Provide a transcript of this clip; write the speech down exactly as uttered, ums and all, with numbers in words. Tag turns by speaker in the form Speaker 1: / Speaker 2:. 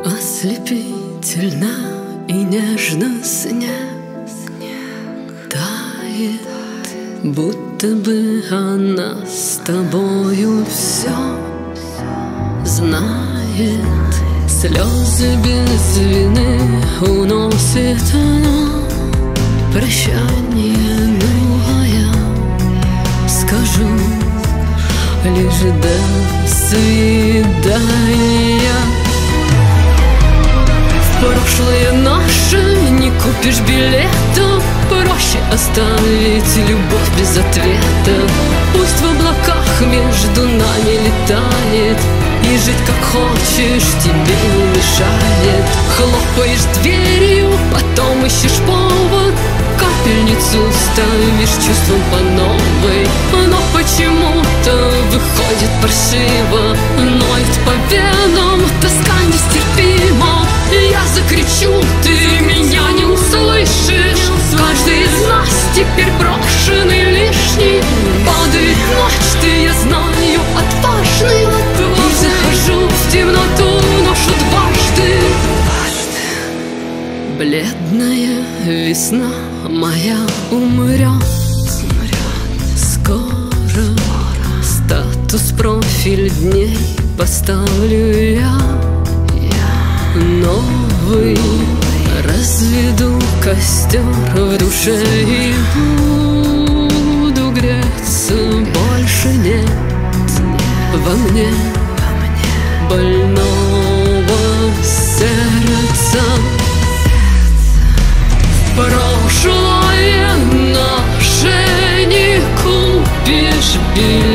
Speaker 1: Ослепительно и нежно снег тает, будто бы она с тобою все знает. Слезы без вины уносит она прощание, ну а я скажу лишь до свидания. В прошлое наше не купишь билета, проще оставить любовь без ответа. Пусть в облаках между нами летает, и жить как хочешь тебе не мешает. Хлопаешь дверью, потом ищешь повод, капельницу ставишь чувством по новой. Но почему-то выходит паршиво, ноет по венам, тоска нестерпима. Я закричу, ты меня не услышишь. Каждый из нас теперь брошенный, лишний. Падает ночь, ты, я знаю, отважный, и захожу в темноту, ношу дважды. Бледная весна моя умрет скоро. Статус профиль дней поставлю я новый. Разведу костер в душе и буду греться. Больше нет во мне больного сердца. Прошлое наше не купишь билет.